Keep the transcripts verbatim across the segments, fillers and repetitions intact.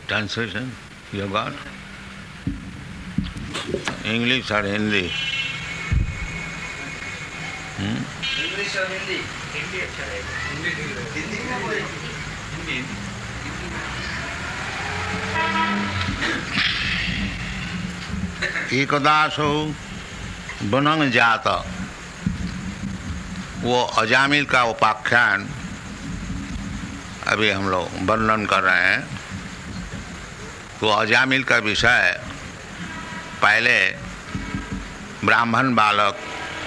Translation you got? English or Hindi? Hmm? English or Hindi? Hindi अच्छा रहेगा. हिंदी ठीक रहेगा. हिंदी में बोले. हिंदी. एकदासो बनंग जात, वो अजामिल का उपाख्यान अभी हम लोग वर्णन कर रहे हैं. तो अजामिल का विषय पहले ब्राह्मण बालक,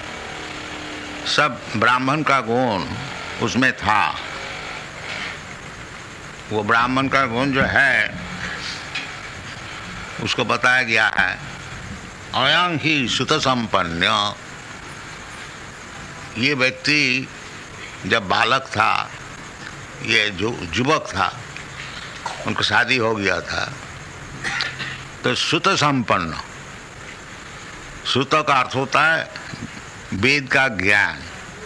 सब ब्राह्मण का गुण उसमें था. वो ब्राह्मण का गुण जो है उसको बताया गया है. अयं ही सुत संपन्न, ये व्यक्ति जब बालक था, ये जो युवक था, उनको शादी हो गया था, तो सुत संपन्न, सुत का अर्थ होता है वेद का ज्ञान.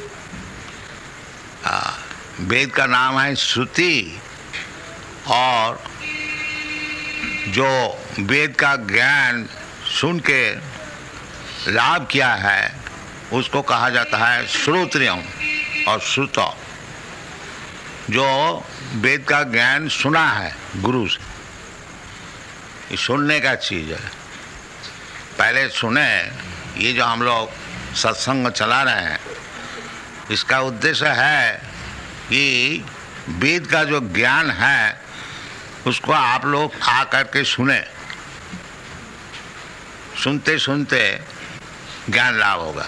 वेद का नाम है श्रुति, और जो वेद का ज्ञान सुन के लाभ किया है उसको कहा जाता है श्रोत्रियम. और श्रुत जो वेद का ज्ञान सुना है गुरु से, ये सुनने का चीज़ है. पहले सुने, ये जो हम लोग सत्संग चला रहे हैं, इसका उद्देश्य है कि वेद का जो ज्ञान है उसको आप लोग आ करके सुने. सुनते सुनते ज्ञान लाभ होगा.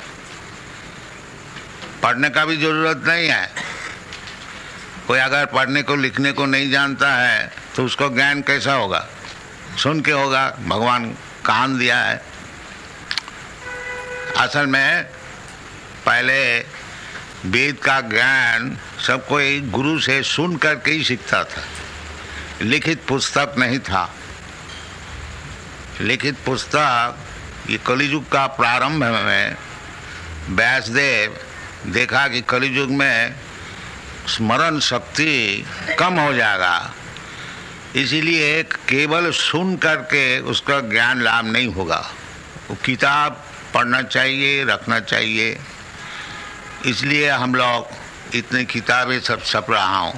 पढ़ने का भी जरूरत नहीं है. कोई अगर पढ़ने को लिखने को नहीं जानता है तो उसको ज्ञान कैसा होगा? सुन के होगा. भगवान कान दिया है. असल में पहले वेद का ज्ञान सब कोई गुरु से सुन करके ही सीखता था. लिखित पुस्तक नहीं था. लिखित पुस्तक ये कलियुग का प्रारंभ में व्यासदेव देखा कि कलियुग में स्मरण शक्ति कम हो जाएगा, इसीलिए केवल सुन करके उसका ज्ञान लाभ नहीं होगा. वो किताब पढ़ना चाहिए, रखना चाहिए. इसलिए हम लोग इतनी किताबें सब छप रहा हूँ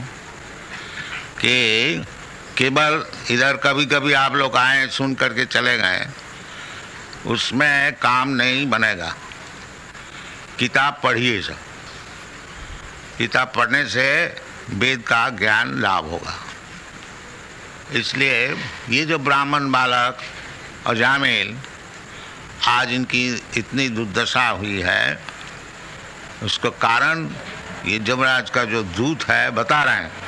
कि केवल इधर कभी कभी आप लोग आए, सुन करके चले गए, उसमें काम नहीं बनेगा. किताब पढ़िए. सब किताब पढ़ने से वेद का ज्ञान लाभ होगा. इसलिए ये जो ब्राह्मण बालक अजामिल, आज इनकी इतनी दुर्दशा हुई है, उसका कारण ये यमराज का जो दूत है बता रहे हैं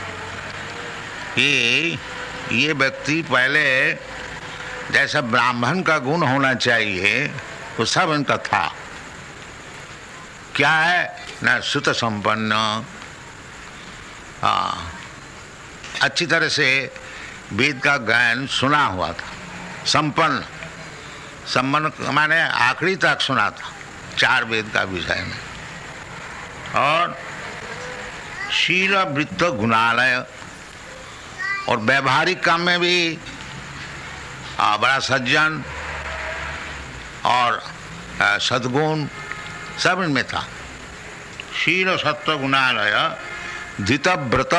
कि ये व्यक्ति पहले जैसा ब्राह्मण का गुण होना चाहिए वो सब इनका था. क्या है ना? सुत संपन्न, हाँ, अच्छी तरह से वेद का ज्ञान सुना हुआ था. संपन्न, संपन्न माने आखिरी तक सुना था चार वेद का विषय में. और शील वृत्त गुणालय, और व्यवहारिक काम में भी आ, बड़ा सज्जन और आ, सद्गुण सब इनमें था. शील सत्व गुणालय, धृतव्रत.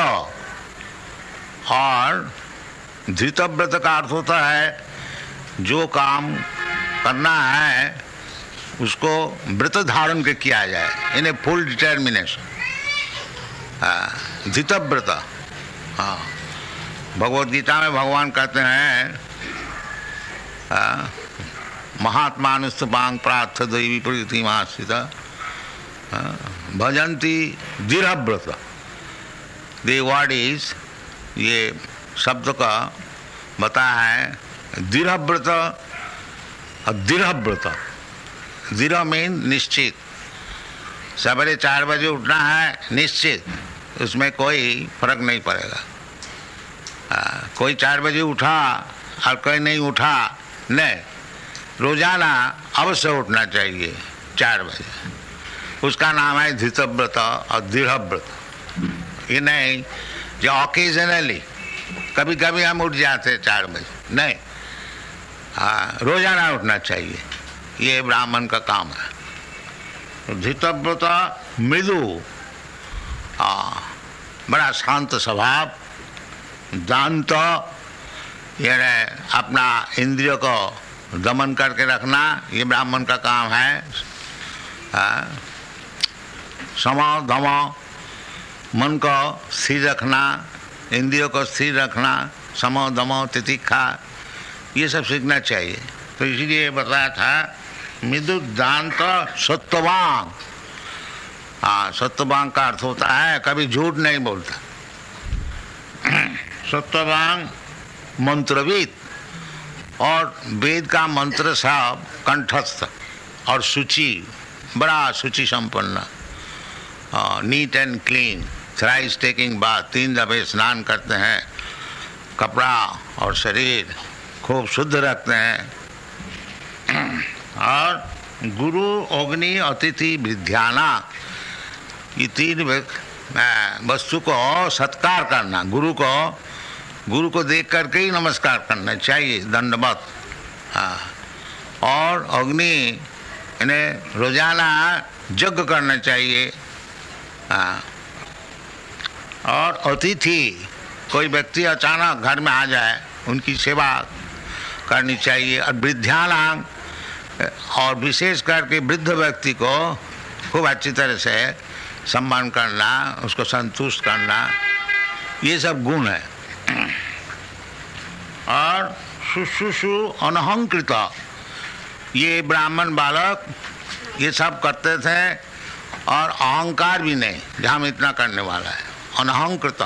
और धृतव्रत का अर्थ होता है जो काम करना है उसको व्रत धारण के किया जाए, इन्हें फुल डिटर्मिनेशन. धृतव्रत. हाँ, भगवद गीता में भगवान कहते हैं महात्मानुस्तपांग प्रार्थ दैवी प्रकृति मास्थित भजंती दृढ़व्रत. द वर्ड इज, ये शब्द का बताया है दृढ़व्रत. दृढ़व्रत, दृढ़ मीन निश्चित. सवेरे चार बजे उठना है निश्चित, उसमें कोई फर्क नहीं पड़ेगा. आ, कोई चार बजे उठा और कोई नहीं उठा, नहीं, रोजाना अवश्य उठना चाहिए चार बजे. उसका नाम है धृतव्रत और दृढ़व्रत. ये नहीं जो ऑकेजनली कभी कभी हम उठ जाते चार बजे, नहीं, हाँ रोजाना उठना चाहिए, ये ब्राह्मण का काम है। धृतव्रता मृदु, हाँ बड़ा शांत स्वभाव, दांत यानी अपना इंद्रियों को दमन करके रखना, ये ब्राह्मण का काम है। सम धम, मन को स्थिर रखना, इंद्रियों को स्थिर रखना, सम दम तितिक्षा, ये सब सीखना चाहिए। तो इसीलिए बताया था मृदु दांत सत्ववान। हाँ, सत्ववान का अर्थ होता है कभी झूठ नहीं बोलता। सत्ववान मंत्रविद, और वेद का मंत्र सब कंठस्थ, और शुचि, बड़ा शुचि संपन्न, neat and clean, thrice taking bath, तीन दफे स्नान करते हैं, कपड़ा और शरीर खूब शुद्ध रखते हैं, और गुरु अग्नि अतिथि विद्याना, ये तीन वस्तु को सत्कार करना, गुरु को गुरु को देख करके ही नमस्कार करना चाहिए, दंडवत। हाँ, और अग्नि इन्हें रोजाना यज्ञ करना चाहिए। हाँ, और अतिथि, कोई व्यक्ति अचानक घर में आ जाए उनकी सेवा करनी चाहिए। और वृद्धानां, और विशेष करके वृद्ध व्यक्ति को खूब अच्छी तरह से सम्मान करना, उसको संतुष्ट करना, ये सब गुण है। और शुश्रूषु अनहंकृत, ये ब्राह्मण बालक ये सब करते थे, और अहंकार भी नहीं, जहाँ हम इतना करने वाला है। अनहंकृत,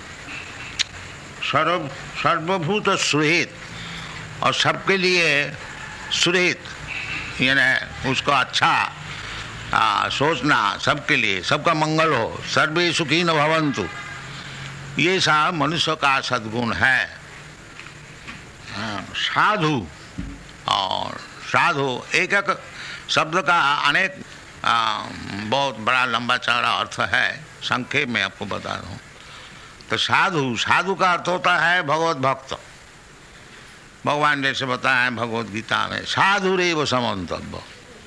सर्व सर्वभूत सुहित, और सबके लिए सुहित, यानी उसको अच्छा आ, सोचना, सबके लिए, सबका मंगल हो, सर्वे सुखी न भवन्तु, ये सब मनुष्य का सद्गुण है। साधु, और साधु एक एक शब्द का अनेक आ, बहुत बड़ा लंबा चौड़ा अर्थ है, संक्षेप में आपको बता रहा हूँ। तो साधु, साधु का अर्थ होता है भगवत भक्त। भगवान जैसे बताया है भगवत गीता में, साधु रेव समन्तव्य।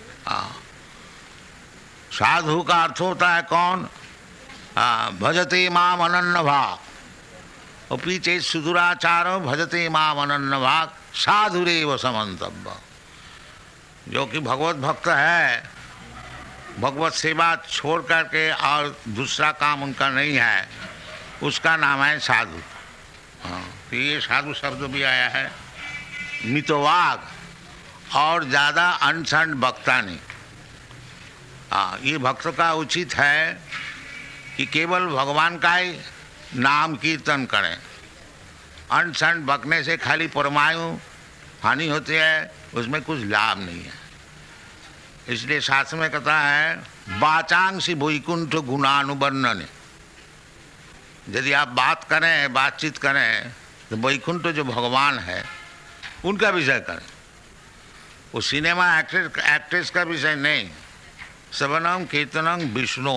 साधु का अर्थ होता है कौन? आ, भजते माम अनन्य भाग, अपि चेत् सुदुराचारो भजते माम अनन्य भाग, साधुरेव समन्तव्य। जो कि भगवत भक्त है, भगवत सेवा छोड़ करके और दूसरा काम उनका नहीं है, उसका नाम है साधु। हाँ, तो ये साधु शब्द भी आया है। मितवाग, और ज़्यादा अनशन बकता नहीं। हाँ, ये भक्त का उचित है कि केवल भगवान का ही नाम कीर्तन करें। अनशन बकने से खाली परमायु हानि होती है, उसमें कुछ लाभ नहीं है। इसलिए शास्त्र में कहता है वाचांसी वैकुंठ गुणानुवर्णन। यदि आप बात करें, बातचीत करें, तो वैकुंठ जो भगवान है उनका विषय करें। वो सिनेमा एक्ट्रेस एक्ट्रेस का विषय नहीं। श्रवणम कीर्तनम विष्णु।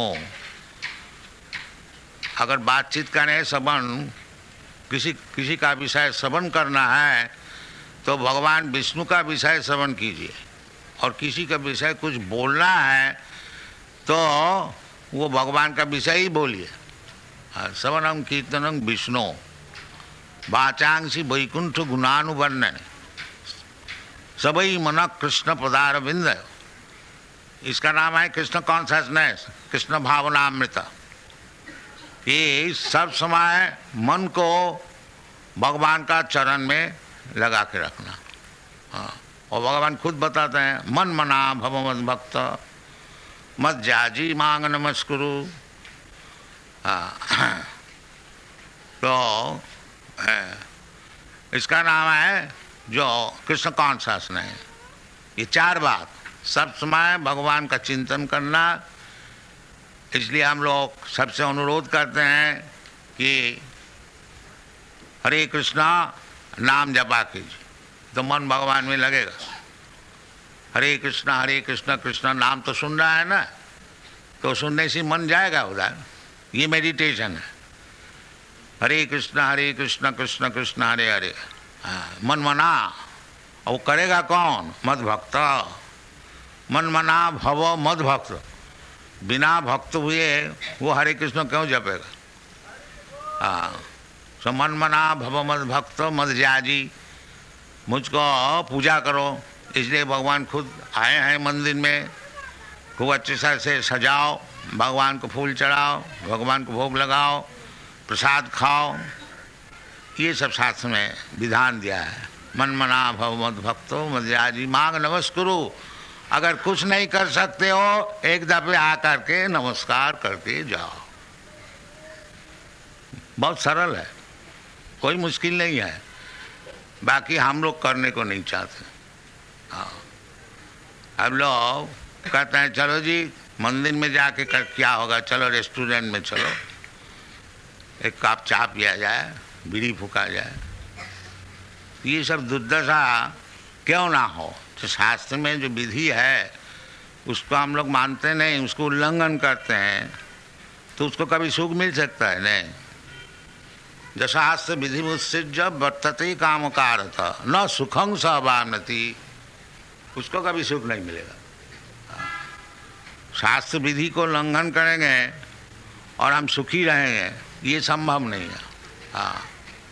अगर बातचीत करें, श्रवण, किसी किसी का विषय श्रवण करना है तो भगवान विष्णु का विषय श्रवण कीजिए, और किसी का विषय कुछ बोलना है तो वो भगवान का विषय ही बोलिए। श्रवणम कीर्तनम विष्णु, वाचांसी वैकुंठ गुणानुवर्णन, सबई मन कृष्ण पदारविंद। इसका नाम है कृष्ण कॉन्शसनेस, कृष्ण भावनामृत। ये सब समय मन को भगवान का चरण में लगा के रखना। हाँ, और भगवान खुद बताते हैं मन मना भव मद भक्त मत जाजी मांग नमस्कुरु। हाँ, तो इसका नाम है जो कृष्ण कॉन्शसनेस। ये चार बात, सब समय भगवान का चिंतन करना। इसलिए हम लोग सबसे अनुरोध करते हैं कि हरे कृष्णा नाम जपा कीजिए, तो मन भगवान में लगेगा। हरे कृष्णा हरे कृष्णा कृष्णा नाम तो सुन रहा है ना, तो सुनने से मन जाएगा उधर। ये मेडिटेशन है। हरे कृष्ण हरे कृष्ण कृष्ण कृष्ण हरे हरे, मन मना। और वो करेगा कौन? मद भक्त। मन मना भव मद भक्त। बिना भक्त हुए वो हरे कृष्ण क्यों जपेगा? हाँ, सो मन मना भव मद भक्त मद ज्याजी, मुझको पूजा करो। इसलिए भगवान खुद आए हैं मंदिर में। खूब अच्छे से सजाओ, भगवान को फूल चढ़ाओ, भगवान को भोग लगाओ, प्रसाद खाओ। ये सब शास्त्र में विधान दिया है। मन मना भव मद भक्तो मद्याजी मांग नमस्कुरु। अगर कुछ नहीं कर सकते हो, एक दफे आ करके नमस्कार करके जाओ। बहुत सरल है, कोई मुश्किल नहीं है। बाकी हम लोग करने को नहीं चाहते। हाँ, अब लोग कहते हैं चलो जी मंदिर में जाके कर क्या होगा, चलो रेस्टोरेंट में चलो, एक कप चाय पिया जाए, बीड़ी फूका जाए। ये सब दुर्दशा क्यों ना हो? तो शास्त्र में जो विधि है उसको हम लोग मानते नहीं, उसको उल्लंघन करते हैं, तो उसको कभी सुख मिल सकता है? नहीं। जशास्त्र विधि मुत्सृज वर्तते काम कारत न सुखं स अवाप्नोति, उसको कभी सुख नहीं मिलेगा। शास्त्र विधि को उल्लंघन करेंगे और हम सुखी रहेंगे, ये संभव नहीं है। हाँ,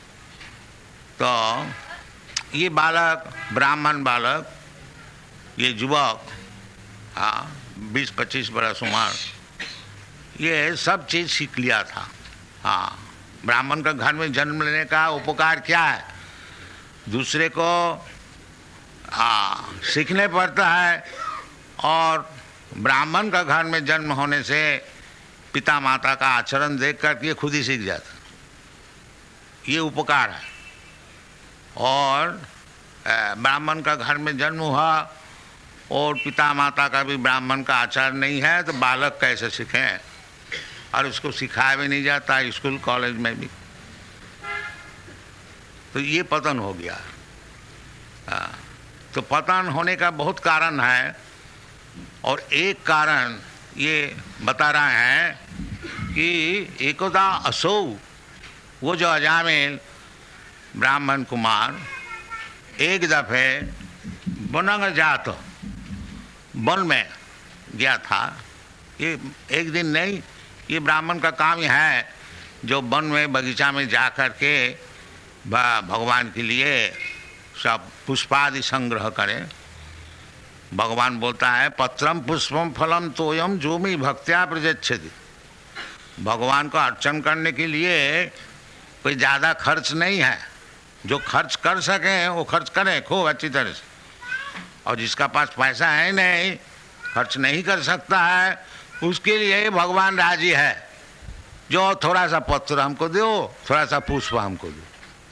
तो ये बालक, ब्राह्मण बालक, ये युवक, हाँ बीस पच्चीस बरस उम्र, ये सब चीज़ सीख लिया था। हाँ, ब्राह्मण का घर में जन्म लेने का उपकार क्या है? दूसरे को हाँ सीखने पड़ता है, और ब्राह्मण का घर में जन्म होने से पिता माता का आचरण देख कर के खुद ही सीख जाता। ये उपकार है। और ब्राह्मण का घर में जन्म हुआ और पिता माता का भी ब्राह्मण का आचार नहीं है, तो बालक कैसे सीखें? और उसको सिखाया भी नहीं जाता स्कूल कॉलेज में भी। तो ये पतन हो गया। आ, तो पतन होने का बहुत कारण है, और एक कारण ये बता रहे हैं कि एकदा असौ, वो जो अजामिल ब्राह्मण कुमार एक दफे बनंग जात वन में गया था। ये एक दिन नहीं, ये ब्राह्मण का काम ही है जो वन में बगीचा में जा कर के भगवान के लिए सब पुष्पादि संग्रह करें। भगवान बोलता है पत्रम पुष्पम फलम तोयम जो मी भक्त्या प्रयच्छति। भगवान को अर्चन करने के लिए कोई ज़्यादा खर्च नहीं है, जो खर्च कर सकें वो खर्च करें खूब अच्छी तरह से। और जिसका पास पैसा है नहीं, खर्च नहीं कर सकता है, उसके लिए भगवान राजी है। जो थोड़ा सा पत्र हमको दो, थोड़ा सा पुष्प हमको दो।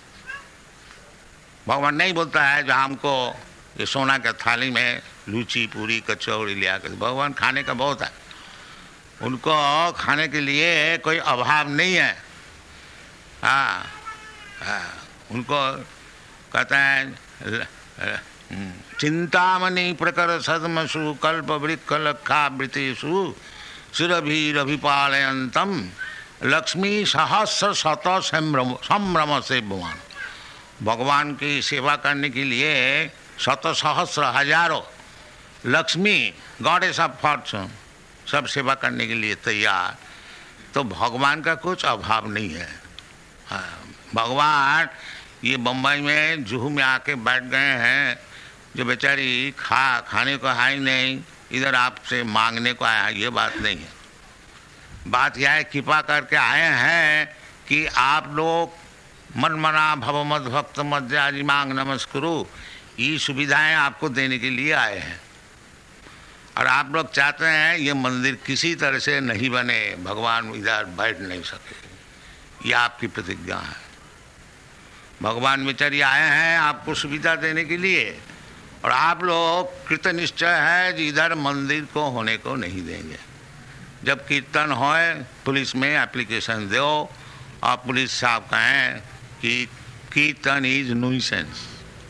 भगवान नहीं बोलता है जो हमको ये सोना के थाली में लूची पूरी कचौड़ी लिया कर। भगवान खाने का बहुत है, उनको खाने के लिए कोई अभाव नहीं है। हाँ, हाँ, उनको कहते हैं चिंतामणि प्रकर सदमसु कल्प वृक्ष लक्षा वृतेषु सुरभिरभिपालयन्तम लक्ष्मी सहस्र शत संभ्रम संभ्रम से भगवान। भगवान की सेवा करने के लिए शत सहस्र हजारों लक्ष्मी गॉडेस ऑफ फॉर्चून सब सेवा करने के लिए तैयार। तो भगवान का कुछ अभाव नहीं है। हाँ, भगवान ये बम्बई में जुहू में आके बैठ गए हैं, जो बेचारी खा खाने को है ही नहीं, इधर आपसे मांगने को आया है, ये बात नहीं है। बात यह है कृपा करके आए हैं कि आप लोग मन मना भव मद भक्त मद्याजी मांग नमस्कुरु, ये सुविधाएं आपको देने के लिए आए हैं। और आप लोग चाहते हैं ये मंदिर किसी तरह से नहीं बने, भगवान इधर बैठ नहीं सके, ये आपकी प्रतिज्ञा है। भगवान बेचारी आए हैं आपको सुविधा देने के लिए, और आप लोग कृतनिश्चय है कि इधर मंदिर को होने को नहीं देंगे। जब कीर्तन होए पुलिस में एप्लीकेशन दो, और पुलिस साहब कहें कि कीर्तन इज न्यूसेंस,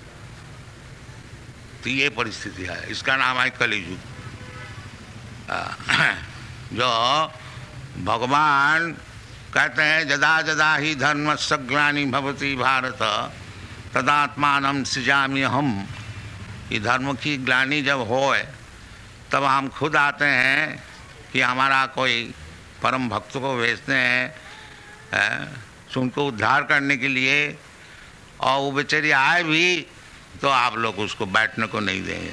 तो ये परिस्थिति है। इसका नाम है कलियुग। जो भगवान कहते हैं जदा जदा ही धर्मस्य ग्लानि भवति भारत तदात्मानं सृजामि हम। ये धर्म की ग्लानि जब होए तब हम खुद आते हैं कि हमारा कोई परम भक्त को भेजते हैं उनको उद्धार करने के लिए, और वो बेचारी आए भी तो आप लोग उसको बैठने को नहीं देंगे।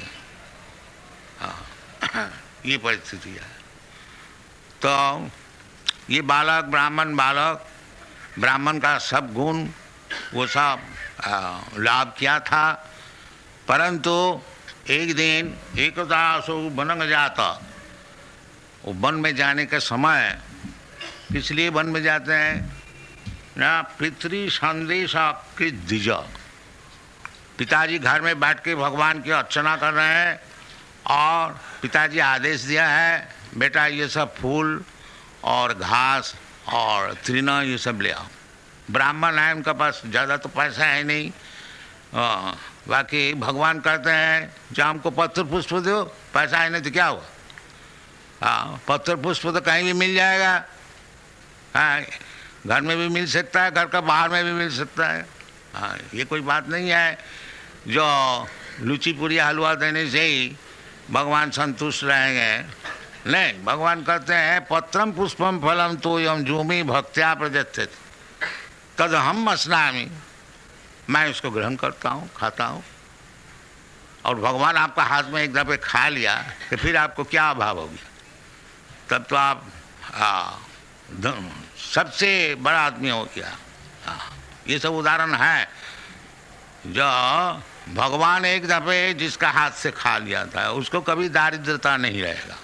ये परिस्थिति है। तो ये बालक ब्राह्मण बालक ब्राह्मण का सब गुण वो सब लाभ किया था, परंतु एक दिन एकदा सो बनंग जाता, वो वन में जाने के समय किस लिए वन में जाते हैं ना, पितृ संदेश के द्विज। पिताजी घर में बैठ के भगवान की अर्चना कर रहे हैं और पिताजी आदेश दिया है बेटा ये सब फूल और घास और तृण ये सब ले आओ। ब्राह्मण है, उनका पास ज़्यादा तो पैसा है नहीं, आ, बाकी भगवान कहते हैं जो हमको पत्र पुष्प दो, पैसा है नहीं तो क्या हुआ, हाँ पत्र पुष्प तो कहीं भी मिल जाएगा, हाँ घर में भी मिल सकता है, घर का बाहर में भी मिल सकता है। हाँ ये कोई बात नहीं है जो लुची पूरी हलवा देने से ही भगवान संतुष्ट रहेंगे। नहीं, भगवान कहते हैं पत्रम पुष्पम फलम तो यम जूमी भक्त्या प्रजत्य तद हम अस्नामी, मैं उसको ग्रहण करता हूँ, खाता हूँ। और भगवान आपका हाथ में एक दफे खा लिया तो फिर आपको क्या अभाव हो गया, तब तो आप आ, सबसे बड़ा आदमी हो गया। आ, ये सब उदाहरण है जो भगवान एक दफे जिसका हाथ से खा लिया था उसको कभी दारिद्रता नहीं रहेगा।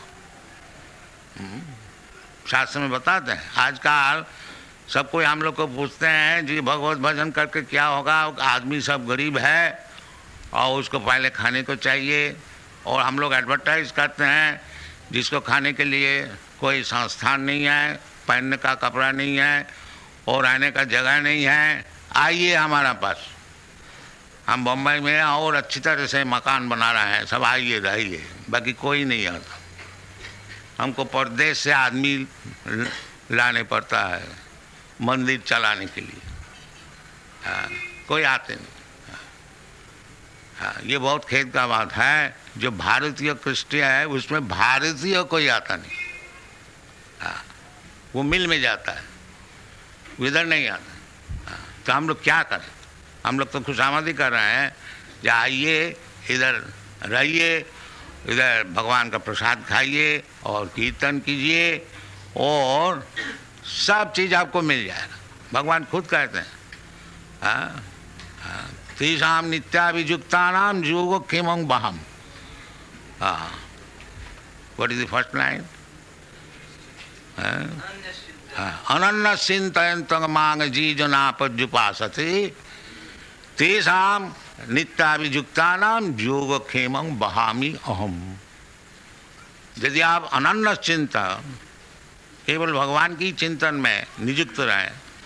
शास्त्र में बताते हैं। आजकल सब कोई हम लोग को पूछते हैं जी भगवत भजन करके क्या होगा, आदमी सब गरीब है और उसको पहले खाने को चाहिए, और हम लोग एडवर्टाइज करते हैं जिसको खाने के लिए कोई संस्थान नहीं है, पहनने का कपड़ा नहीं है और रहने का जगह नहीं है, आइए हमारा पास, हम बम्बई में और अच्छी तरह से मकान बना रहे हैं, सब आइए रहिए। बाकी कोई नहीं आता, हमको परदेश से आदमी लाने पड़ता है मंदिर चलाने के लिए। हाँ, कोई आते नहीं। हाँ, ये बहुत खेद का बात है जो भारतीय क्रिश्चियन है उसमें भारतीय कोई आता नहीं। हाँ, वो मिल में जाता है, इधर नहीं आता। हाँ, तो हम लोग क्या करें, हम लोग तो खुशामदी कर रहे हैं, जाइए इधर रहिए, इधर भगवान का प्रसाद खाइए और कीर्तन कीजिए और सब चीज़ आपको मिल जाएगा। भगवान खुद कहते हैं हाँ हाँ तेषाम नित्याभियुक्तानाम योगो क्षेमं वहम। हाँ, what is the first line? अनन्य चिंतयन्तं मां जीजनापद्युपासते तेषाम नित्याभियुक्तानाम योगक्षेमं वहामि अहम। यदि आप अनन्य चिंतन केवल भगवान की चिंतन में नियुक्त रहे,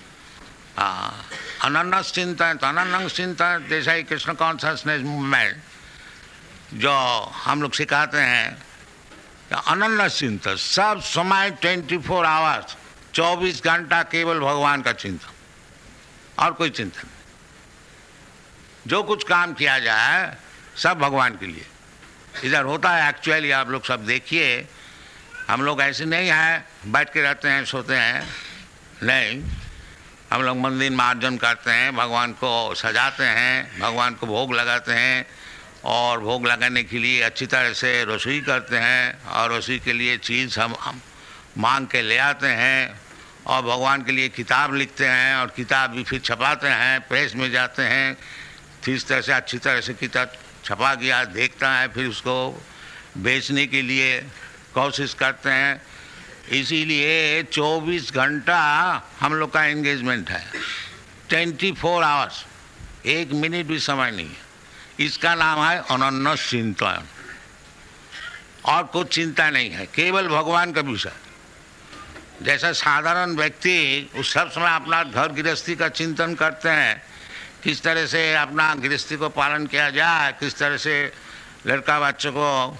अनन्य चिंतन तो अनन्य चिंतन जैसा ही कृष्ण कॉन्शसनेस मूवमेंट जो हम लोग सिखाते हैं, अनन्य चिंतन सब समय ट्वेंटी फोर आवर्स चौबीस घंटा केवल भगवान का चिंतन और कोई चिंतन। जो कुछ काम किया जाए सब भगवान के लिए इधर होता है। एक्चुअली आप लोग सब देखिए, हम लोग ऐसे नहीं हैं बैठ के रहते हैं सोते हैं, नहीं, हम लोग मंदिर मार्जन करते हैं, भगवान को सजाते हैं, भगवान को भोग लगाते हैं और भोग लगाने के लिए अच्छी तरह से रसोई करते हैं और रसोई के लिए चीज़ हम, हम मांग के ले आते हैं और भगवान के लिए किताब लिखते हैं और किताब भी फिर छपाते हैं, प्रेस में जाते हैं, इस तरह से अच्छी तरह से किताब छपा गया देखता है, फिर उसको बेचने के लिए कोशिश करते हैं। इसीलिए चौबीस घंटा हम लोग का एंगेजमेंट है, ट्वेंटी फोर आवर्स, एक मिनट भी समय नहीं है। इसका नाम है अनन्य चिंतन, और कुछ चिंता नहीं है, केवल भगवान का विषय। जैसा साधारण व्यक्ति उस सब समय अपना घर गृहस्थी का चिंतन करते हैं, किस तरह से अपना गृहस्थी को पालन किया जाए, किस तरह से लड़का बच्चों को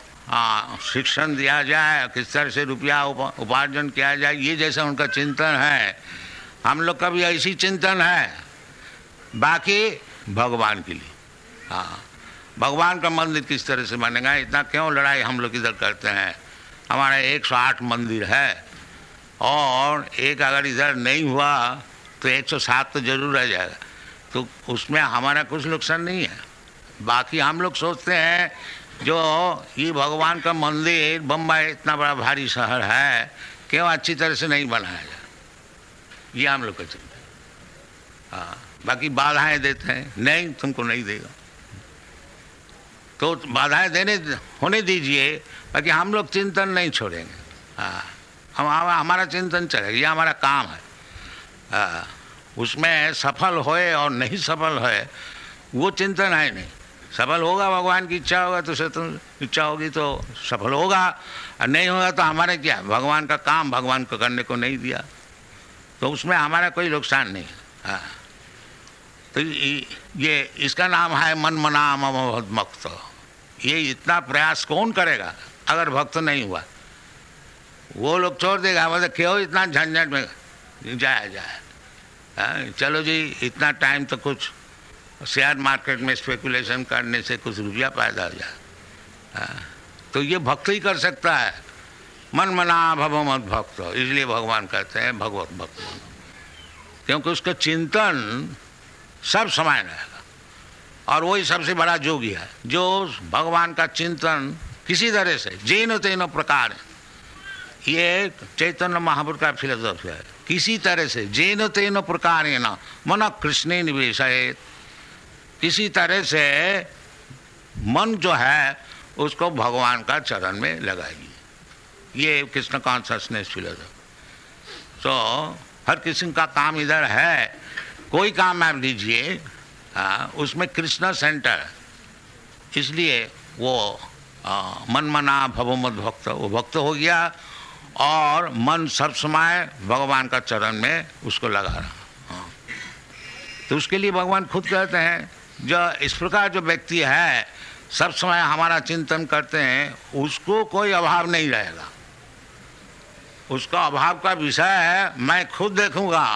शिक्षण दिया जाए, किस तरह से रुपया उपार्जन किया जाए, ये जैसा उनका चिंतन है, हम लोग का भी ऐसी चिंतन है, बाकी भगवान के लिए। हाँ, भगवान का मंदिर किस तरह से बनेगा, इतना क्यों लड़ाई हम लोग इधर करते हैं। हमारा एक सौ आठ मंदिर है और एक अगर इधर नहीं हुआ तो एक सौ सात तो जरूर रह जाएगा, तो उसमें हमारा कुछ नुकसान नहीं है। बाकी हम लोग सोचते हैं जो ये भगवान का मंदिर, बम्बई इतना बड़ा भारी शहर है, क्यों अच्छी तरह से नहीं बनाया जाए, ये हम लोग का चिंता है। हाँ, बाकी बाधाएं देते हैं, नहीं तुमको नहीं देगा तो बाधाएं देने होने दीजिए, बाकी हम लोग चिंतन नहीं छोड़ेंगे। हाँ, हम हमारा चिंतन चलेगा, ये हमारा काम है। हाँ, उसमें सफल होए और नहीं सफल होए वो चिंतन है नहीं। सफल होगा भगवान की इच्छा होगा तो से तुम इच्छा होगी तो सफल होगा, और नहीं होगा तो हमारे क्या, भगवान का काम भगवान को करने को नहीं दिया तो उसमें हमारा कोई नुकसान नहीं है। हाँ, तो ये इसका नाम है मन मना मम भक्त। ये इतना प्रयास कौन करेगा अगर भक्त नहीं हुआ, वो लोग छोड़ देगा, मतलब क्यों इतना झंझट में जाया जाए। हाँ, चलो जी इतना टाइम तो कुछ शेयर मार्केट में स्पेकुलेशन करने से कुछ रुपया पैदा हो जाए। हाँ, तो ये भक्त ही कर सकता है, मन मना भव मत भक्त। इसलिए भगवान कहते हैं भगवत भक्त बनो, क्योंकि उसका चिंतन सब समय रहेगा और वही सबसे बड़ा योगी है जो भगवान का चिंतन किसी तरह से जेनो तेनो प्रकार, ये चैतन्य महापुरुष का फिलोसॉफी है, किसी तरह से जेनो तेनो प्रकार न मन कृष्ण निवेश है, किसी तरह से मन जो है उसको भगवान का चरण में लगाइए। ये कृष्ण कॉन्शसनेस फिलोसॉफी। तो हर किसी का काम इधर है, कोई काम आप लीजिए, हाँ, उसमें कृष्ण सेंटर, इसलिए वो आ, मन मना भवमत भक्त, वो भक्त हो गया और मन सब समय भगवान का चरण में उसको लगा रहा। हाँ, तो उसके लिए भगवान खुद कहते हैं जो इस प्रकार जो व्यक्ति है सब समय हमारा चिंतन करते हैं, उसको कोई अभाव नहीं रहेगा। उसका अभाव का विषय है मैं खुद देखूंगा।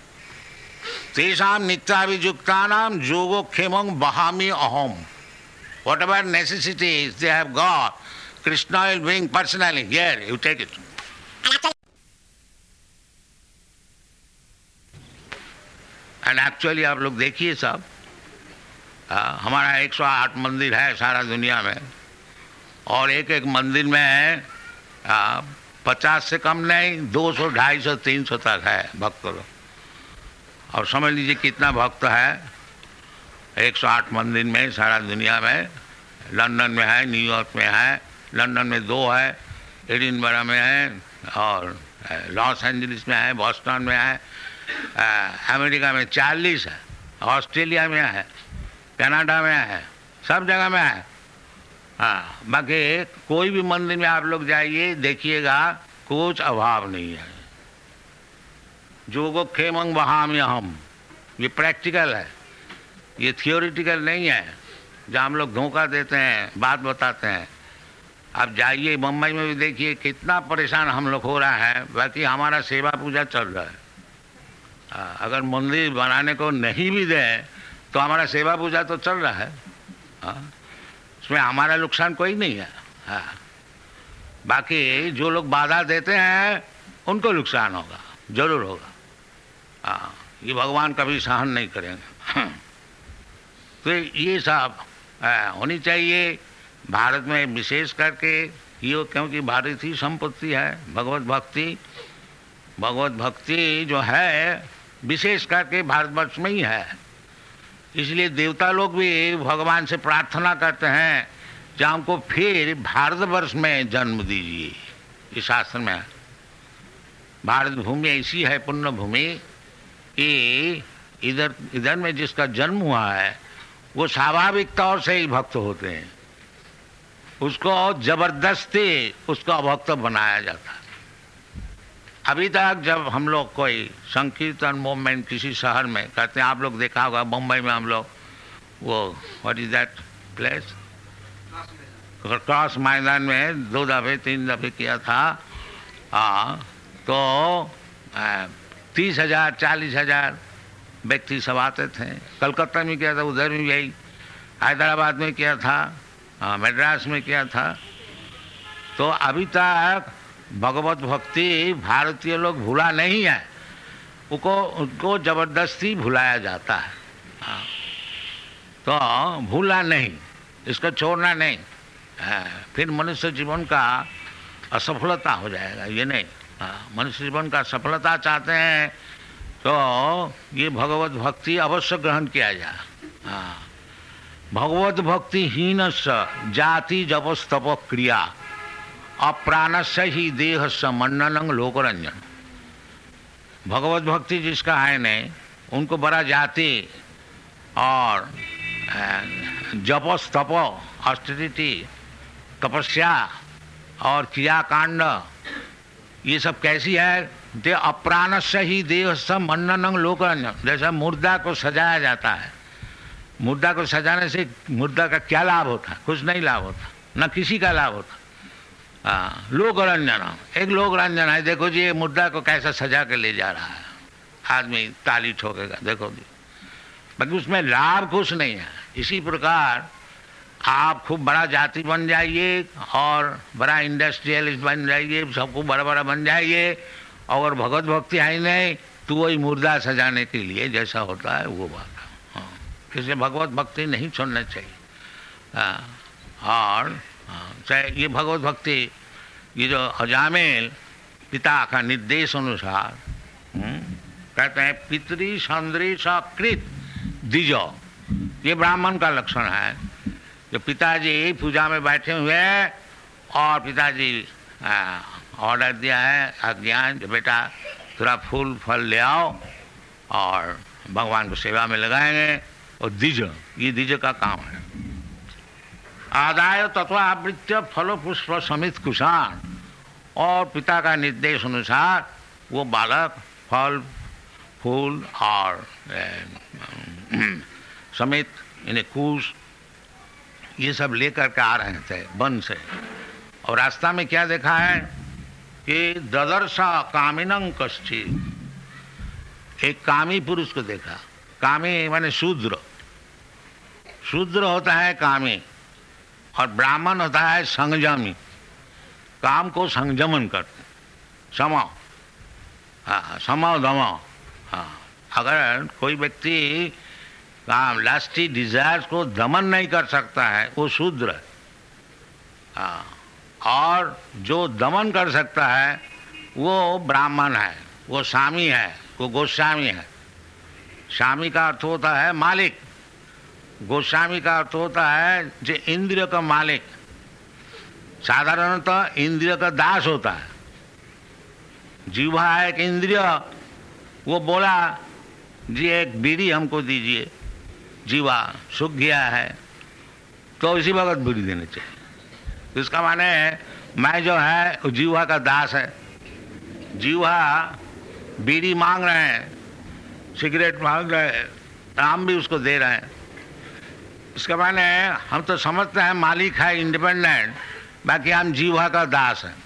तेषाम नित्याभियुक्तानाम योगोक्षेमं वहामि अहम। Whatever necessities they have got, Krishna will bring personally. Here, you take it. And actually आप लोग देखिए सब, आ, हमारा एक सौ आठ मंदिर है सारा दुनिया में और एक एक मंदिर में आ, पचास से कम नहीं, दो सौ ढाई सौ तीन सौ तक है भक्त लोग। और समझ लीजिए कितना भक्त है एक सौ आठ मंदिर में सारा दुनिया में। लंदन में है, न्यूयॉर्क में है, लंदन में दो है, एडिनबरा में है और लॉस एंजलिस में है, बॉस्टन में है, अमेरिका में चालीस है, ऑस्ट्रेलिया में है, कनाडा में है, सब जगह में है। हाँ, बाकी कोई भी मंदिर में आप लोग जाइए देखिएगा कुछ अभाव नहीं है। योगोक्षेमं वहामि अहम, ये प्रैक्टिकल है, ये थियोरिटिकल नहीं है जहाँ हम लोग धोखा देते हैं, बात बताते हैं। आप जाइए मुंबई में भी देखिए कितना परेशान हम लोग हो रहा है, बाकी हमारा सेवा पूजा चल रहा है। आ, अगर मंदिर बनाने को नहीं भी दें तो हमारा सेवा पूजा तो चल रहा है। आ, उसमें हमारा नुकसान कोई नहीं है। हाँ, बाकी जो लोग बाधा देते हैं उनको नुकसान होगा, जरूर होगा। हाँ, ये भगवान कभी सहन नहीं करेंगे। तो ये सब होनी चाहिए भारत में, विशेष करके ये, क्योंकि भारत ही संपत्ति है भगवत भक्ति। भगवत भक्ति जो है विशेष करके भारतवर्ष में ही है, इसलिए देवता लोग भी भगवान से प्रार्थना करते हैं कि हमको फिर भारतवर्ष में जन्म दीजिए। इस शास्त्र में भारत भूमि ऐसी है पुण्य भूमि कि इधर इधर में जिसका जन्म हुआ है वो स्वाभाविक तौर से ही भक्त होते हैं, उसको जबरदस्ती उसको भक्त बनाया जाता है। अभी तक जब हम लोग कोई संकीर्तन मूवमेंट किसी शहर में करते हैं, आप लोग देखा होगा मुंबई में हम लोग वो what is that place, Cross Maidan में दो दफे तीन दफे किया था। हाँ, तो तीस हजार चालीस हजार व्यक्ति सब आते थे। कलकत्ता में किया था, उधर भी यही, हैदराबाद में किया था, मद्रास में किया था। तो अभी तक भगवत भक्ति भारतीय लोग भूला नहीं है, उनको उनको जबरदस्ती भुलाया जाता है। हाँ, तो भूलना नहीं, इसको छोड़ना नहीं, फिर मनुष्य जीवन का असफलता हो जाएगा। ये नहीं, हाँ, मनुष्य जीवन का सफलता चाहते हैं तो ये भगवत भक्ति अवश्य ग्रहण किया जाए। हाँ, भगवत भक्ति हीन जाति जपस्तप क्रिया अप्राणस्य ही देह समन्ननं लोकरंजन। भगवत भक्ति जिसका है नहीं, उनको बड़ा जाति और जपस तप ऑस्टेरिटी तपस्या और क्रियाकांड ये सब कैसी है? दे अप्राणस्य ही देह समन्ननं लोकरंजन। जैसा मुर्दा को सजाया जाता है, मुर्दा को सजाने से मुर्दा का क्या लाभ होता है? कुछ नहीं लाभ होता, न किसी का लाभ होता। हाँ, लोक रंजन, एक लोक रंजन है। देखो जी ये मुर्दा को कैसा सजा के ले जा रहा है, आदमी ताली ठोकेगा, देखो जी, बाकी उसमें लाभ कुछ नहीं है। इसी प्रकार आप खूब बड़ा जाति बन जाइए और बड़ा इंडस्ट्रियलिस्ट बन जाइए, सबको बड़ा बड़ा बन जाइए, और भगवत भक्ति है नहीं तो वही मुर्दा सजाने के लिए जैसा होता है वो बात है। हाँ, इसलिए भगवत भक्ति नहीं छोड़ना चाहिए। हाँ, और चाहे ये भगवत भक्ति, ये जो अजामिल पिता का निर्देश अनुसार कहते हैं पितरी संद्री सकृत द्विजो, ये ब्राह्मण का लक्षण है। जो पिताजी पूजा में बैठे हुए हैं और पिताजी ऑर्डर दिया है, अज्ञान, जो बेटा थोड़ा फूल फल ले आओ और भगवान को सेवा में लगाएंगे, और द्विज, ये द्विज का काम है। आदाय तत्वावृत्य फलो पुष्प समित कुशान, और पिता का निर्देश अनुसार वो बालक फल फूल और समित इन्हें कुश ये सब लेकर के आ रहे थे वन से। और रास्ता में क्या देखा है कि ददर्शा कामिनं कश्चित्, एक कामी पुरुष को देखा। कामी माने शूद्र, शूद्र होता है कामी, और ब्राह्मण होता है संयमी, काम को संयमन करते, समो, हाँ, समो दमो। हाँ, अगर कोई व्यक्ति काम लास्टी डिजायर्स को दमन नहीं कर सकता है वो शूद्र है। हाँ, और जो दमन कर सकता है वो ब्राह्मण है, वो स्वामी है, वो गोस्वामी है। स्वामी का अर्थ होता है मालिक, गोस्वामी का अर्थ होता है जो इंद्रिय का मालिक। साधारणतः इंद्रिय का दास होता है। जीवा है एक इंद्रिय, वो बोला जी एक बीड़ी हमको दीजिए, जीवा सूख गया है तो इसी वक्त बीड़ी देनी चाहिए। तो इसका माने है मैं जो है जीवा का दास है। जीवा बीड़ी मांग रहे हैं, सिगरेट मांग रहे हैं, हम भी उसको दे रहे हैं। इसके माने हम तो समझते हैं मालिक है इंडिपेंडेंट, बाकी हम जीवा का दास हैं।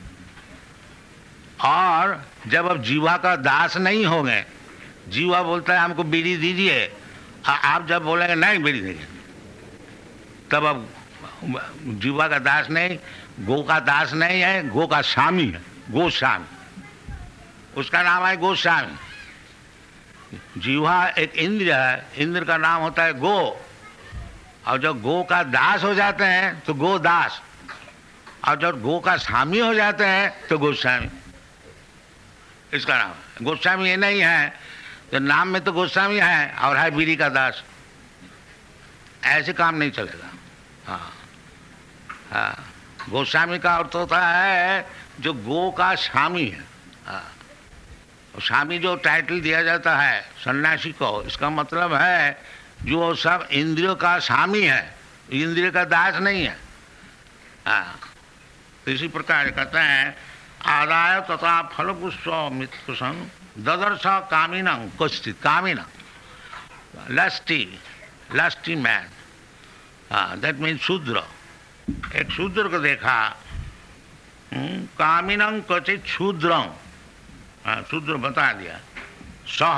और जब अब जीवा का दास नहीं होंगे, जीवा बोलता है हमको बीड़ी दीजिए, आप जब बोलेंगे नहीं बीड़ी देंगे, तब अब जीवा का दास नहीं, गो का दास नहीं है, गो का स्वामी है, गोस्वामी, उसका नाम है गोस्वामी। जीवा एक इंद्र है, इंद्र का नाम होता है गो, और जब गो का दास हो जाते हैं तो गो दास, और जब गो का स्वामी हो जाते हैं तो गोस्वामी, इसका नाम है। गोस्वामी ये नहीं है तो नाम में तो गोस्वामी है और है बीड़ी का दास, ऐसे काम नहीं चलेगा। हाँ हाँ, गोस्वामी का अर्थ होता है जो गो का स्वामी है। हाँ, स्वामी जो टाइटल दिया जाता है सन्यासी को, इसका मतलब है जो सब इंद्रियों का स्वामी है, इंद्रिय का दास नहीं है। हाँ, तो इसी प्रकार कहते हैं आदाय तथा फल पुष्प मित्कुशन ददर्श कामिनं कश्चित्, कामिना लस्टी, लस्टी मैन, हाँ दैट मीन्स शूद्र। एक शूद्र को देखा, कामिनं क्वचित् शूद्रं, हाँ शूद्र बता दिया सह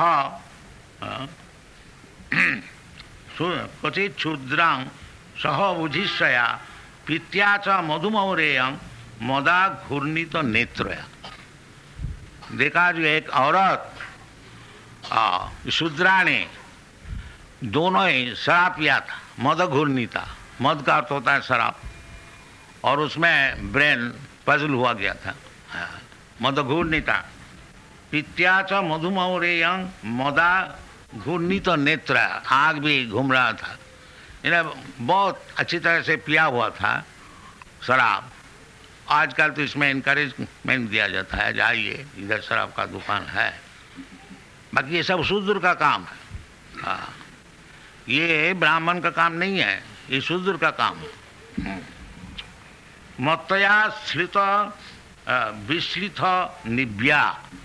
क्वचित क्षुद्रां सह बुधिशया पित्या च मधुमौरेयं मदा घूर्णित नेत्रया। देखा जो एक औरत शूद्रा ने दोनों ही शराब पिया था, मद घूर्णिता, मद का अर्थ होता है शराब, और उसमें ब्रेन पजल हुआ गया था, मद घूर्णिता पित्या च मधुमौरेयं मदा घूर्णित नेत्र, आँख भी घूम रहा था, इन्हें बहुत अच्छी तरह से पिया हुआ था शराब। आजकल तो इसमें इनकरेजमेंट दिया जाता है, जाइए इधर शराब का दुकान है, बाकी ये सब शूद्र का काम है। हाँ, ये ब्राह्मण का काम नहीं है, ये शूद्र का काम है। मत्तया श्रित विश्लित निव्या,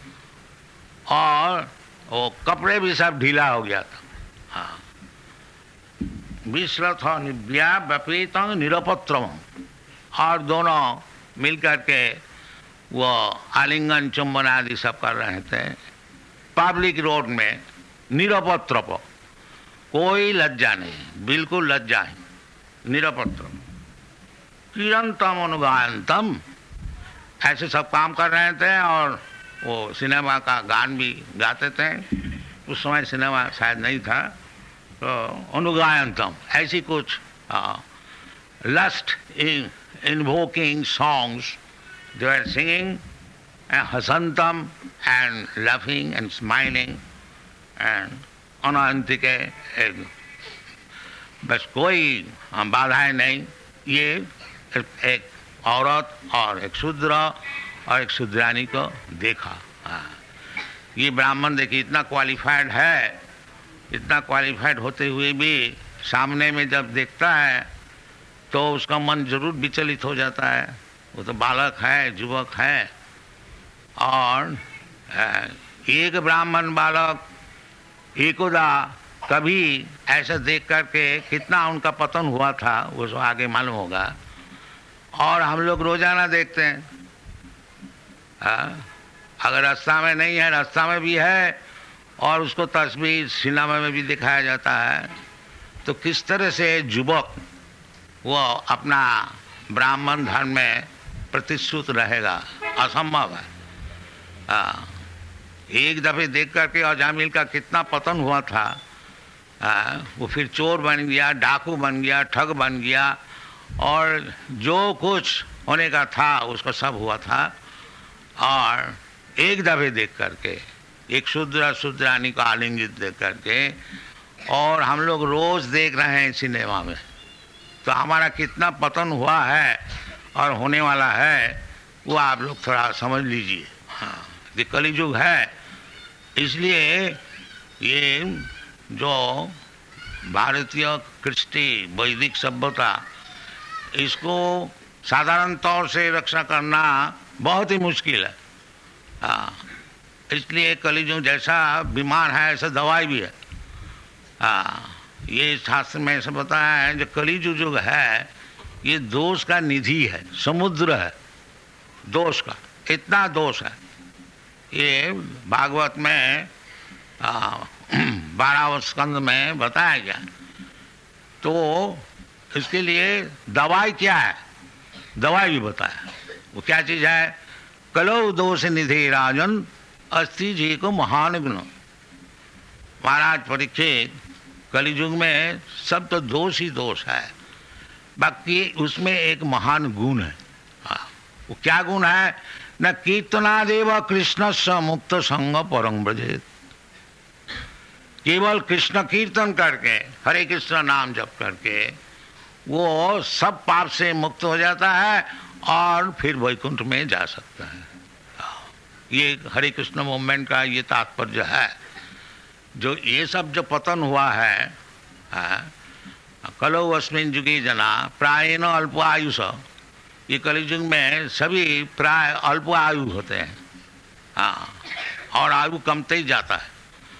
और वो कपड़े भी सब ढीला हो गया था। हाँ, विश्लित निव्या व्यपीत निरपत्रम, और दोनों मिलकर के वो आलिंगन चुंबन आदि सब कर रहे थे पब्लिक रोड में, निरपत्रप, कोई लज्जा नहीं, बिल्कुल लज्जा है, निरपत्रम। किरंतम अनुगायंतम, ऐसे सब काम कर रहे थे, और वो सिनेमा का गान भी गाते थे। उस समय सिनेमा शायद नहीं था, तो अनुगायंतम ऐसी कुछ lust in invoking songs they were singing, and hasantam and laughing and smiling and अनंतिके, बस कोई बाधाएं नहीं। ये एक औरत और एक शूद्र और एक शूद्रानी को देखा। हाँ, ये ब्राह्मण देखिए इतना क्वालिफाइड है, इतना क्वालिफाइड होते हुए भी सामने में जब देखता है तो उसका मन जरूर विचलित हो जाता है। वो तो बालक है, युवक है, और एक ब्राह्मण बालक एकोदा कभी ऐसा देख करके कितना उनका पतन हुआ था वो तो आगे मालूम होगा। और हम लोग रोजाना देखते हैं, अगर रास्ता में नहीं है, रास्ता में भी है, और उसको तस्वीर सिनेमा में भी दिखाया जाता है, तो किस तरह से युवक वो अपना ब्राह्मण धर्म में प्रतिश्रुत रहेगा, असंभव है। आ, एक दफे देख करके अजामिल का कितना पतन हुआ था। आ, वो फिर चोर बन गया, डाकू बन गया, ठग बन गया, और जो कुछ होने का था उसको सब हुआ था। और एक दफे देख करके, एक शूद्र शूद्रानी को आलिंगित देख करके, और हम लोग रोज देख रहे हैं सिनेमा में, तो हमारा कितना पतन हुआ है और होने वाला है वो आप लोग थोड़ा समझ लीजिए। हाँ, ये कलियुग है, इसलिए ये जो भारतीय कृष्टि वैदिक सभ्यता, इसको साधारण तौर से रक्षा करना बहुत ही मुश्किल है। हाँ, इसलिए कलियुग जैसा बीमार है ऐसा दवाई भी है। हाँ, ये शास्त्र में ऐसा बताया है, जो कलियुग युग है ये दोष का निधि है, समुद्र है दोष का, इतना दोष है। ये भागवत में बारहवें स्कंद में बताया गया। तो इसके लिए दवाई क्या है, दवाई भी बताया। वो क्या चीज है? कलो दोष निधि राजन अस्ति जी को महान गुण। महाराज परीक्षित, कलियुग में सब तो दोष ही दोष है, बाकी उसमें एक महान गुण है। हाँ, वो क्या गुण है? न कीर्तनादेव कृष्ण स मुक्त संग परम ब्रजेत। केवल कृष्ण कीर्तन करके, हरे कृष्ण नाम जप करके वो सब पाप से मुक्त हो जाता है और फिर वैकुंठ में जा सकता है। ये हरे कृष्ण मूवमेंट का ये तात्पर्य है। जो ये सब जो पतन हुआ है, कलो अस्मिन् युगे जना प्रायेण अल्प आयुष, ये कलियुग में सभी प्राय अल्प आयु होते हैं। हाँ, और आयु कमते ही जाता है।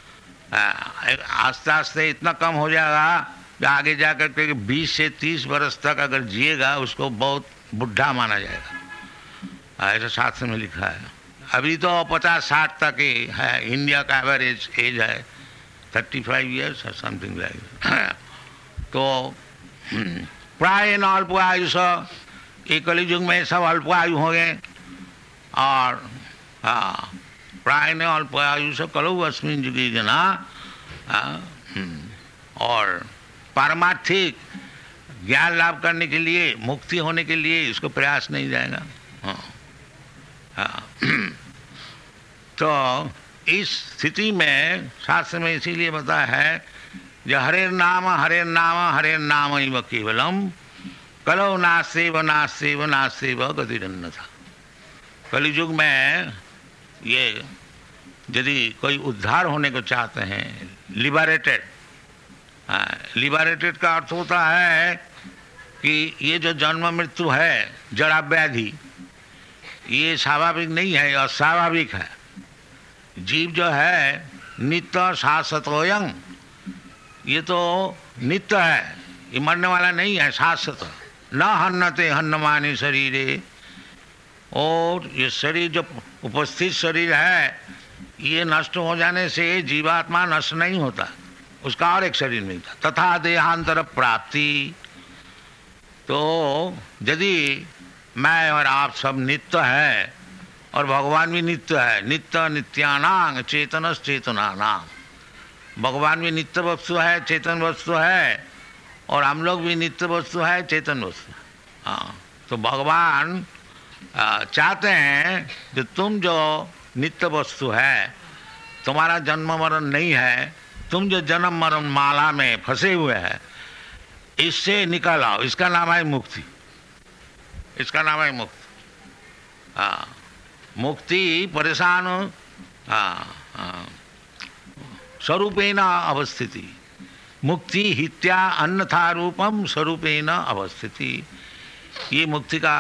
आस्ते आस्ते इतना कम हो जाएगा कि आगे जाकर के बीस से तीस वर्ष तक अगर जिएगा उसको बहुत बुढ़ा माना जाएगा, ऐसा शास्त्र में लिखा है। अभी तो पचास साठ तक ही है, इंडिया का एवरेज एज है थर्टी फाइव ईयर्स और समथिंग लाइक। तो प्राय न अल्प आयु से ये कलियुग में सब अल्प आयु हो गए, और हाँ प्राय न अल्प आयु से कलु अस्मिन युगे जना, और पारमार्थिक ज्ञान लाभ करने के लिए, मुक्ति होने के लिए इसको प्रयास नहीं जाएगा। हाँ हाँ तो इस स्थिति में शास्त्र में इसीलिए बताया है जो हरे नाम हरे नाम हरे नाम इव केवलम कलो नास्तेव नास्तेव नास्तेव गतिरन्यथा। कलियुग में ये यदि कोई उद्धार होने को चाहते हैं, लिबरेटेड, लिबरेटेड का अर्थ होता है कि ये जो जन्म मृत्यु है, जड़ा व्याधि, ये स्वाभाविक नहीं है, अस्वाभाविक है। जीव जो है नित्य शाश्वतोयं, ये तो नित्य है, ये मरने वाला नहीं है, शाश्वत। न हन्नते हन्नमाने शरीरे, और ये शरीर जो उपस्थित शरीर है ये नष्ट हो जाने से जीवात्मा नष्ट नहीं होता, उसका और एक शरीर मिलता। तथा देहांतर प्राप्ति। तो यदि मैं और आप सब नित्य है और भगवान भी नित्य है, नित्य नित्यानांग चेतनस चेतनानाम, भगवान भी नित्य वस्तु है, चेतन वस्तु है, और हम लोग भी नित्य वस्तु है, चेतन वस्तु। हाँ तो भगवान चाहते हैं कि तुम जो नित्य वस्तु है, तुम्हारा जन्म मरण नहीं है, तुम जो जन्म मरण माला में फंसे हुए हैं, इससे निकल आओ। इसका नाम है मुक्ति, इसका नाम है मुक्ति। हाँ मुक्ति परेशान हाँ स्वरूपेण अवस्थिति, मुक्ति हित्या अन्यथा रूपम स्वरूपेण अवस्थिति। ये मुक्ति का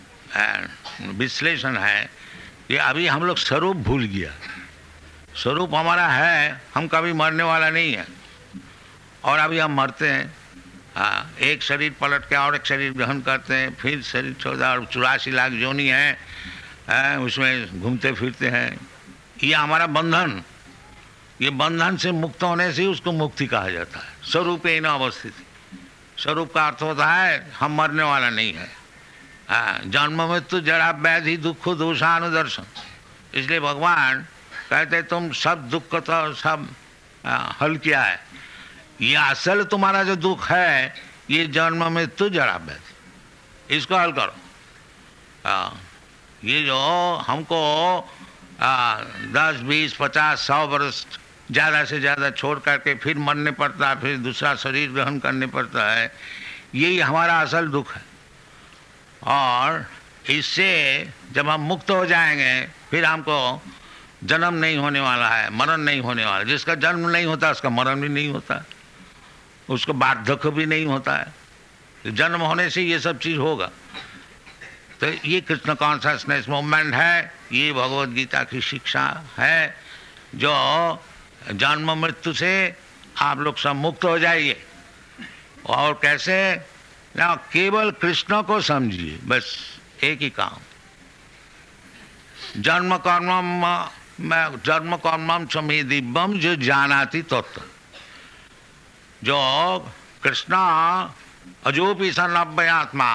विश्लेषण है। ये अभी हम लोग स्वरूप भूल गया। स्वरूप हमारा है, हम कभी मरने वाला नहीं है, और अभी हम मरते हैं। हाँ एक शरीर पलट के और एक शरीर ग्रहण करते हैं, फिर शरीर चौदह और चौरासी लाख योनि है, है उसमें घूमते फिरते हैं। ये हमारा बंधन, ये बंधन से मुक्त होने से उसको मुक्ति कहा जाता है। स्वरूपेण अवस्थिति, स्वरूप का अर्थ होता है हम मरने वाला नहीं है। हाँ जन्म मृत्यु जरा व्याधि दुख दोषानुदर्शन, इसलिए भगवान कहते तुम सब दुख तो सब आ, हल किया है। ये असल तुम्हारा जो दुख है ये जन्म मृत्यु जरा व्याधि, इसको हल करो। आ, ये जो हमको आ, दस बीस पचास सौ वर्ष ज़्यादा से ज़्यादा छोड़ करके फिर मरने पड़ता है, फिर दूसरा शरीर ग्रहण करने पड़ता है, यही हमारा असल दुख है। और इससे जब हम मुक्त हो जाएंगे फिर हमको जन्म नहीं होने वाला है, मरण नहीं होने वाला। जिसका जन्म नहीं होता उसका मरण भी नहीं होता, उसको वार्धक्य भी नहीं होता है। तो जन्म होने से ये सब चीज़ होगा। तो ये कृष्ण कॉन्शसनेस मूवमेंट है, ये भगवद गीता की शिक्षा है, जो जन्म मृत्यु से आप लोग सब मुक्त हो जाइए। और कैसे ना, केवल कृष्ण को समझिए, बस एक ही काम। जन्म कर्मम जन्म कर्मम चमे दिव्यम जो जानाति तत्व। जो कृष्ण अजोपि सन अव्ययात्मा,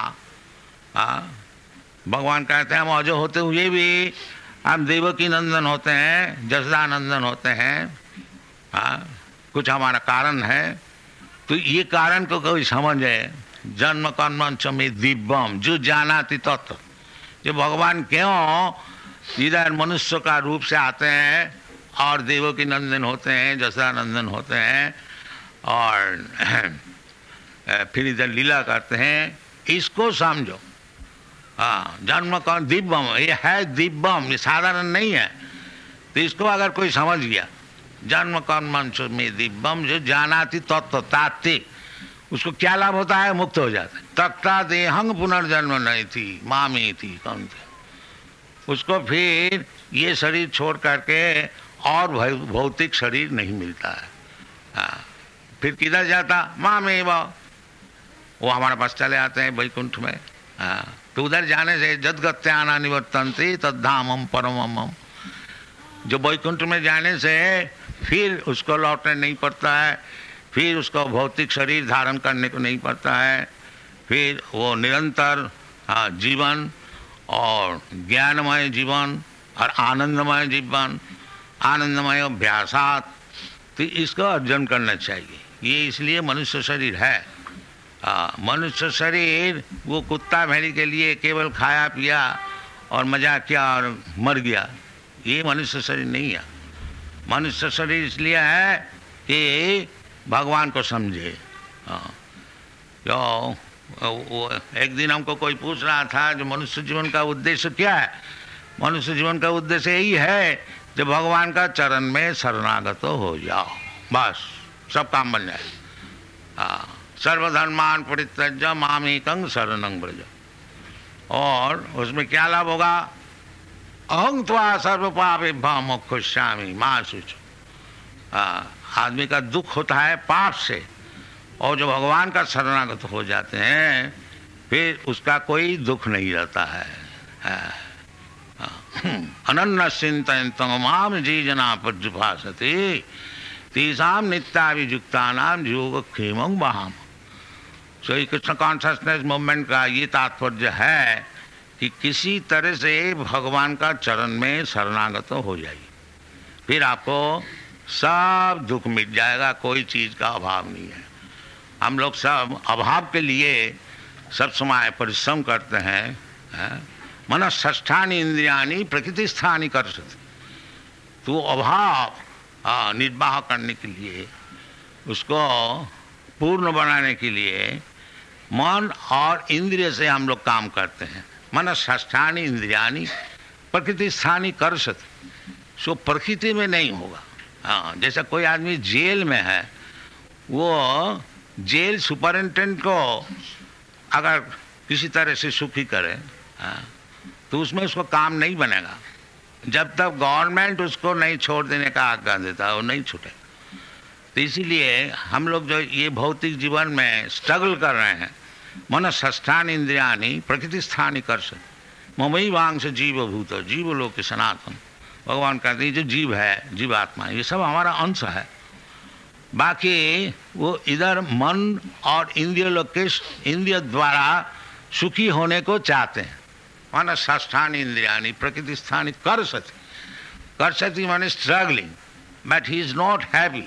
भगवान कहते हैं हम अजो होते हुए भी हम देवकी नंदन होते हैं, जसदा नंदन होते हैं। हाँ कुछ हमारा कारण है, तो ये कारण को कोई समझे। जन्म कर्म चमे दिव्यम जो जानाति तत्व, जो भगवान क्यों इधर मनुष्य का रूप से आते हैं और देवकी नंदन होते हैं, जसदा नंदन होते हैं, और फिर इधर लीला करते हैं, इसको समझो। हाँ जन्म कर्म दिव्यम, ये है दिव्यम, ये साधारण नहीं है। तो इसको अगर कोई समझ गया, जन्म कर्म में दिव्यम जो जानाति तत्व तात्विक, उसको क्या लाभ होता है? मुक्त हो जाता है। तक्ता देहंग पुनर्जन्म नहीं थी मामी थी कौन थे, उसको फिर ये शरीर छोड़ करके और भौतिक शरीर नहीं मिलता है। हाँ फिर किधर जाता? मामे वो हमारे पास चले आते हैं वैकुंठ में। हाँ तो उधर जाने से जदगत्याना निवर्तन्ते तद्धामम परमम जो वैकुंठ में जाने से फिर उसको लौटने नहीं पड़ता है, फिर उसको भौतिक शरीर धारण करने को नहीं पड़ता है, फिर वो निरंतर हाँ जीवन और ज्ञानमय जीवन और आनंदमय जीवन, आनंदमय अभ्यासात, तो इसको अर्जन करना चाहिए। ये इसलिए मनुष्य शरीर है। आ, मनुष्य शरीर वो कुत्ता भेड़ी के लिए केवल खाया पिया और मजा किया और मर गया, ये मनुष्य शरीर नहीं है। मनुष्य शरीर इसलिए है कि भगवान को समझे। जो वो एक दिन हमको कोई पूछ रहा था जो मनुष्य जीवन का उद्देश्य क्या है, मनुष्य जीवन का उद्देश्य यही है जो भगवान का चरण में शरणागत हो जाओ, बस सब काम बन जाए। हाँ, सर्वधर्मान परित्यज्य मामेकं शरणं व्रज। और उसमें क्या लाभ होगा? अहं त्वा सर्व पापेभ्यो मोक्षयिष्यामि मा शुचि। आदमी का दुख होता है पाप से, और जो भगवान का शरणागत हो जाते हैं फिर उसका कोई दुख नहीं रहता है। अनन्य चिंतयन्तं माम ये जना पर्युपासते तेषां नित्याभियुक्तानां योगक्षेमं वहाम। श्री कृष्ण कॉन्शसनेस मूवमेंट का ये तात्पर्य है कि किसी तरह से भगवान का चरण में शरणागत हो जाइए, फिर आपको सब दुख मिट जाएगा, कोई चीज़ का अभाव नहीं है। हम लोग सब अभाव के लिए सब समय परिश्रम करते हैं। मन षष्ठानि इंद्रियानि प्रकृति स्थानी कर्षति। तो अभाव निर्वाह करने के लिए, उसको पूर्ण बनाने के लिए मन और इंद्रिय से हम लोग काम करते हैं। मन षष्ठानि इंद्रियानि प्रकृति स्थानी कर्षति। सो प्रकृति में नहीं होगा। हाँ, जैसा कोई आदमी जेल में है, वो जेल सुपरिटेंडेंट को अगर किसी तरह से सुखी करे हाँ, तो उसमें उसको काम नहीं बनेगा। जब तक गवर्नमेंट उसको नहीं छोड़ देने का आज्ञा देता है वो नहीं छूटेगा। तो इसीलिए हम लोग जो ये भौतिक जीवन में स्ट्रगल कर रहे हैं, मन षष्ठान इंद्रियानि प्रकृति स्थानी कर्षति ममई वांश जीव भूत जीव लोक सनातन। भगवान कहते हैं जो जीव है, जीवात्मा, ये सब हमारा अंश है। बाकी वो इधर मन और इंद्रिय लोक के इंद्रिय द्वारा सुखी होने को चाहते हैं। मन षष्ठान इंद्रियानि प्रकृति स्थानी कर्षति। कर्षति माने struggling, but he is not happy.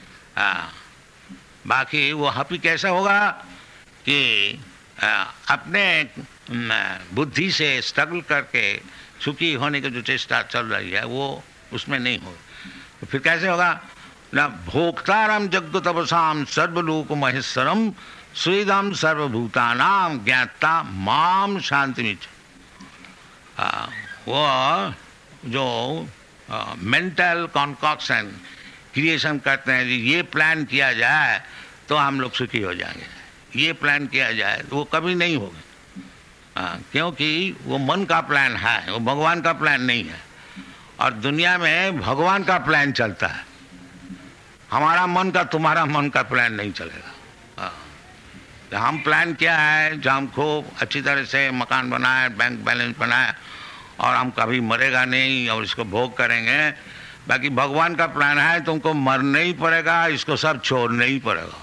बाकी वो हैप्पी कैसा होगा कि आ, अपने बुद्धि से स्ट्रगल करके सुखी होने की जो चेष्टा चल रही है वो उसमें नहीं हो। तो फिर कैसे होगा? न भोक्तारम जगतपसाम सर्वलोक महेश्वरम स्वेदम सर्वभूतानाम ज्ञाता माम शांति मिच। वो जो मेंटल कॉन्कॉक्शन क्रिएशन करते हैं, ये प्लान किया जाए तो हम लोग सुखी हो जाएंगे, ये प्लान किया जाए तो वो कभी नहीं होगा। हाँ, क्योंकि वो मन का प्लान है, वो भगवान का प्लान नहीं है। और दुनिया में भगवान का प्लान चलता है, हमारा मन का तुम्हारा मन का प्लान नहीं चलेगा। हाँ, तो हम प्लान क्या है, जो हम खूब अच्छी तरह से मकान बनाए, बैंक बैलेंस बनाए और हम कभी मरेगा नहीं और इसको भोग करेंगे। बाकी भगवान का प्लान है तुमको मरना ही पड़ेगा, इसको सब छोड़ना ही पड़ेगा।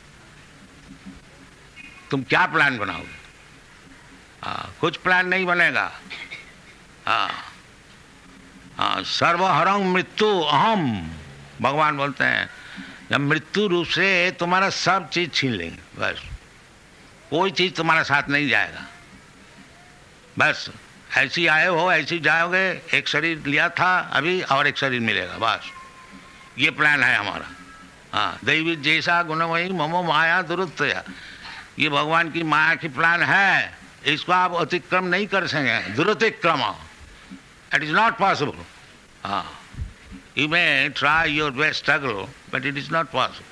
तुम क्या प्लान बनाओगे? हाँ, कुछ प्लान नहीं बनेगा। हाँ हाँ, सर्वहरं मृत्यु अहम, भगवान बोलते हैं जब मृत्यु रूप से तुम्हारा सब चीज छीन लेंगे, बस कोई चीज तुम्हारा साथ नहीं जाएगा। बस ऐसी आए हो ऐसी जाओगे, एक शरीर लिया था अभी और एक शरीर मिलेगा, बस ये प्लान है हमारा। हाँ, दैवी जैसा गुणमयी ममो माया दुरुत्तया, ये भगवान की माया की प्लान है, इसको आप अतिक्रम नहीं कर सकेंगे। दुरुतिक्रम, इट इज नॉट पॉसिबल। हाँ, you may try your best struggle but it is not possible.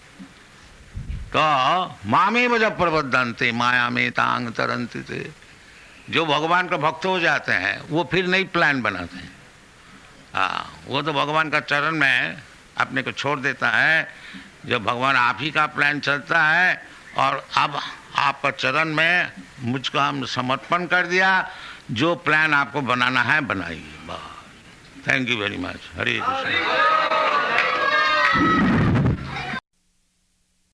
तो मामेव जब प्रबद्धन्ते माया में तांग तरंति थे, जो भगवान का भक्त हो जाते हैं वो फिर नई प्लान बनाते हैं। हाँ, वो तो भगवान का चरण में अपने को छोड़ देता है। जब भगवान आप ही का प्लान चलता है और अब आपका चरण में मुझको हम समर्पण कर दिया, जो प्लान आपको बनाना है बनाइए, बस। Thank you very much. Hare Krishna.